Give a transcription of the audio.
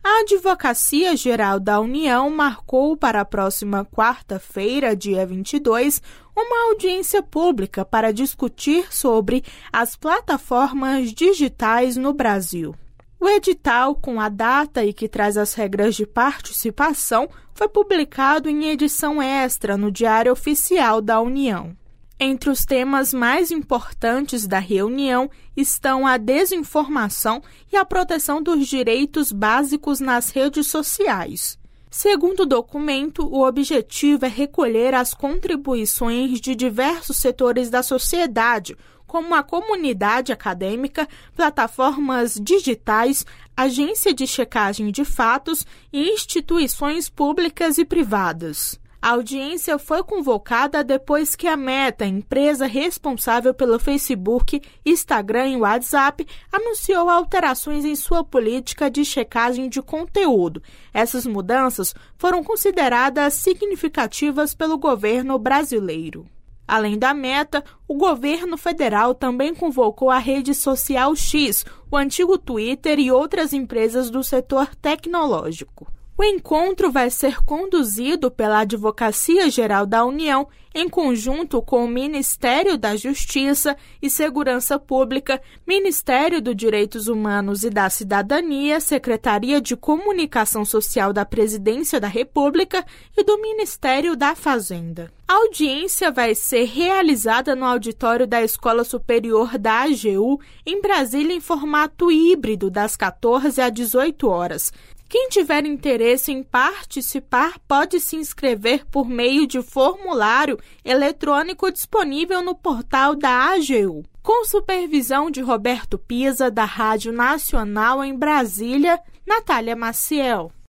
A Advocacia Geral da União marcou para a próxima quarta-feira, dia 22, uma audiência pública para discutir sobre as plataformas digitais no Brasil. O edital, com a data e que traz as regras de participação, foi publicado em edição extra no Diário Oficial da União. Entre os temas mais importantes da reunião estão a desinformação e a proteção dos direitos básicos nas redes sociais. Segundo o documento, o objetivo é recolher as contribuições de diversos setores da sociedade, como a comunidade acadêmica, plataformas digitais, agência de checagem de fatos e instituições públicas e privadas. A audiência foi convocada depois que a Meta, empresa responsável pelo Facebook, Instagram e WhatsApp, anunciou alterações em sua política de checagem de conteúdo. Essas mudanças foram consideradas significativas pelo governo brasileiro. Além da Meta, o governo federal também convocou a rede social X, o antigo Twitter e outras empresas do setor tecnológico. O encontro vai ser conduzido pela Advocacia Geral da União, em conjunto com o Ministério da Justiça e Segurança Pública, Ministério dos Direitos Humanos e da Cidadania, Secretaria de Comunicação Social da Presidência da República e do Ministério da Fazenda. A audiência vai ser realizada no auditório da Escola Superior da AGU, em Brasília, em formato híbrido, das 14 às 18 horas. Quem tiver interesse em participar pode se inscrever por meio de formulário eletrônico disponível no portal da AGU. Com supervisão de Roberto Pisa, da Rádio Nacional em Brasília, Natália Maciel.